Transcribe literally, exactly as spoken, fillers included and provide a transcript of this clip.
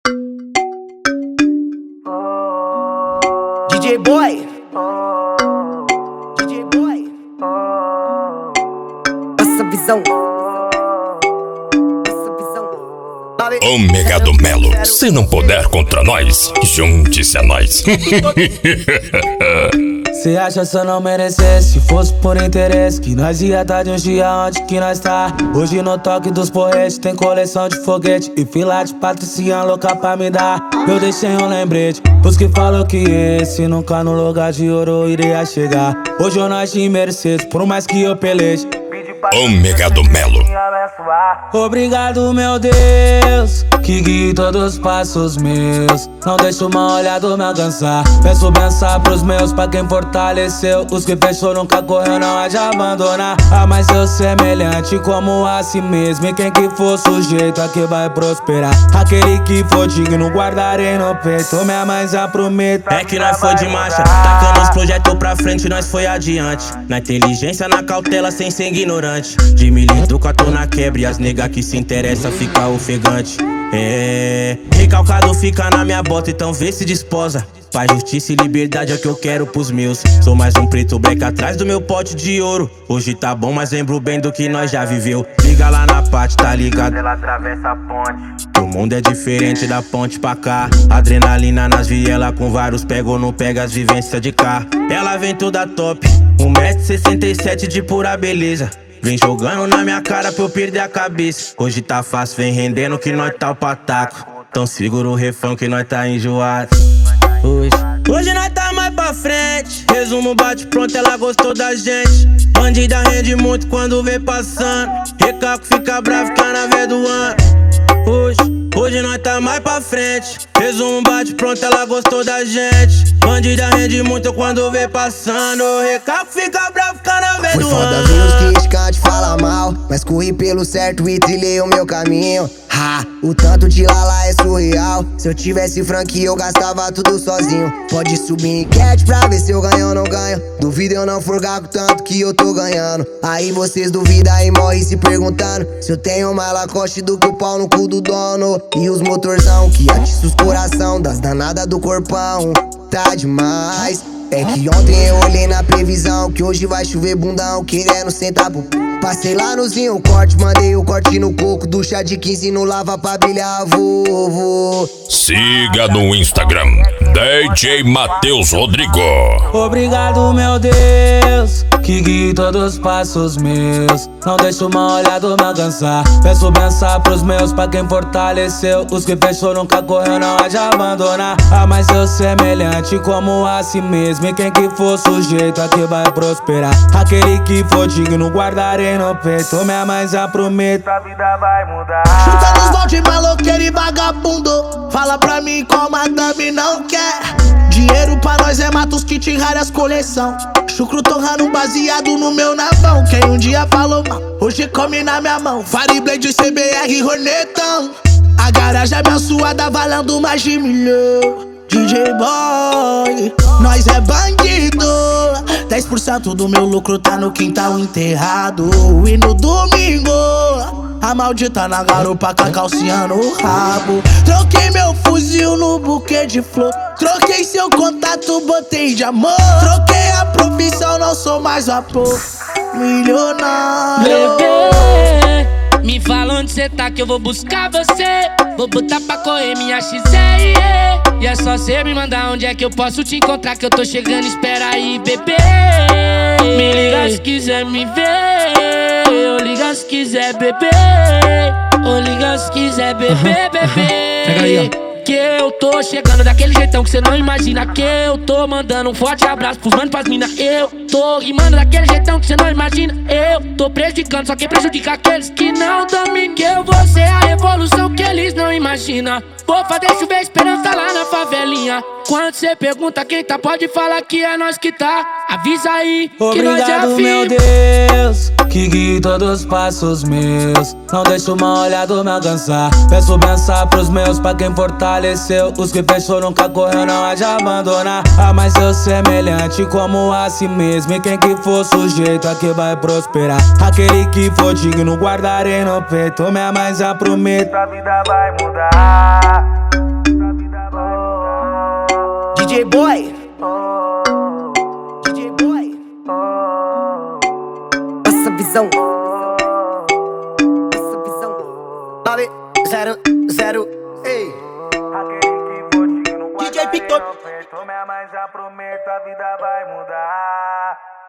D J Boy, D J Boy, passa a visão, passa a visão. Ômega do Melo, se não puder contra nós, junte-se a nós. Cê acha se eu não merecesse? Se fosse por interesse, que nós ia tá de um dia onde que nós tá. Hoje no toque dos porretes tem coleção de foguete e fila de patricinha louca pra me dar. Eu deixei um lembrete pros que falam que esse nunca no lugar de ouro eu iria chegar. Hoje eu nasci em Mercedes, por mais que eu peleje. Ômega do Melo. Obrigado, meu Deus, que guie todos os passos meus. Não deixa uma olhada me alcançar. Peço benção pros meus, pra quem fortaleceu. Os que fechou nunca correu, não há de abandonar. Ah, mas eu semelhante como a si mesmo. E quem que for sujeito a que vai prosperar. Aquele que for digno, guardarei no peito. Minha mãe já prometo. É que nós foi de marcha, tacando os projetos pra frente, nós foi adiante. Na inteligência, na cautela, sem ser ignorante. De milímetro com a tô na quebra e as nega que se interessa fica ofegante. É, recalcado fica na minha bota, então vê se desposa. Paz, justiça e liberdade é o que eu quero pros meus. Sou mais um preto black atrás do meu pote de ouro. Hoje tá bom, mas lembro bem do que nós já viveu. Liga lá na parte, tá ligado? Ela atravessa a ponte. O mundo é diferente da ponte pra cá. Adrenalina nas vielas com vários pega ou não pega as vivências de cá. Ela vem toda top, um metro e sessenta e sete de pura beleza. Vem jogando na minha cara pra eu perder a cabeça. Hoje tá fácil, vem rendendo que nós tá o pataco. Então segura o refrão que nós tá enjoado. Hoje, hoje nós tá mais pra frente. Resumo bate pronto, ela gostou da gente. Bandida rende muito quando vê passando. Recalco fica bravo, fica na véia do ano. Hoje, hoje nós tá mais pra frente. Resumo bate pronto, ela gostou da gente. Bandida rende muito quando vê passando. Recalco fica bravo, fica na véia do ano. Foi foda ver os criticantes falar mal, mas corri pelo certo e trilhei o meu caminho. Ha, o tanto de lala é surreal. Se eu tivesse franquia eu gastava tudo sozinho. Pode subir enquete pra ver se eu ganho ou não ganho. Duvido eu não forgar com tanto que eu tô ganhando. Aí vocês duvidam e morrem se perguntando se eu tenho mais lacoste do que o pau no cu do dono. E os motorzão que atiça os coração das danadas do corpão. Tá demais. É que ontem eu olhei na previsão que hoje vai chover bundão, querendo sentar pro... Passei lá no zinho, corte, mandei o corte no coco. Do chá de quinze no lava pra bilhar, vovô. Siga no Instagram, D J Matheus Rodrigo. Obrigado, meu Deus, que guie todos os passos meus. Não deixa uma olhada me alcançar. Peço benção pros meus, pra quem fortaleceu. Os que fechou nunca correu, não há de abandonar. Ah, mas eu semelhante como a si mesmo. E quem que for sujeito a que vai prosperar. Aquele que for digno, guardarei no peito. Minha mãe já prometo, a vida vai mudar. Chuta nos balde maloqueiro e vagabundo. Fala pra mim qual madame não quer. Dinheiro pra nós é matos, kit raras coleção. Chucro torrando baseado no meu navão. Quem um dia falou mal, hoje come na minha mão. Fireblade, C B R, Hornetão. A garagem abençoada valendo mais de milhão. D J Boy, nós é bandido. Dez por cento do meu lucro tá no quintal enterrado. E no domingo a maldita na garupa com a calcinha no rabo. Troquei meu fuzil no buquê de flor. Troquei seu contato, botei de amor. Troquei a profissão, não sou mais vapor. Milionário. Bebê, me fala onde cê tá que eu vou buscar você. Vou botar pra correr minha X R E. E é só cê me mandar onde é que eu posso te encontrar, que eu tô chegando, espera aí, bebê. Me liga se quiser me ver. Ou liga se quiser beber. Ou liga se quiser beber, bebê. Pega aí, ó. Que eu tô chegando daquele jeitão que cê não imagina. Que eu tô mandando um forte abraço pros manos, pras minas. Eu tô rimando daquele jeitão que cê não imagina. Eu tô prejudicando só quem prejudica aqueles que não dominam. Que eu vou ser a revolução que eles não imaginam. Vou fazer chover esperança lá na favelinha. Quando cê pergunta quem tá, pode falar que é nós que tá. Avisa aí que nós é a Obrigado, meu firme. Deus, que guie todos os passos meus. Não deixa uma olhada me alcançar. Peço benção pros meus, pra quem fortaleceu. Os que fechou nunca correu, não há de abandonar. Ah, mas eu semelhante como a si mesmo. E quem que for sujeito a que vai prosperar. Aquele que for digno, guardarei no peito. Minha mãe já prometo, a vida vai mudar. visão. Essa visão. nove zero zero. Ei. D J Pictor. Mas já prometo, a vida vai mudar.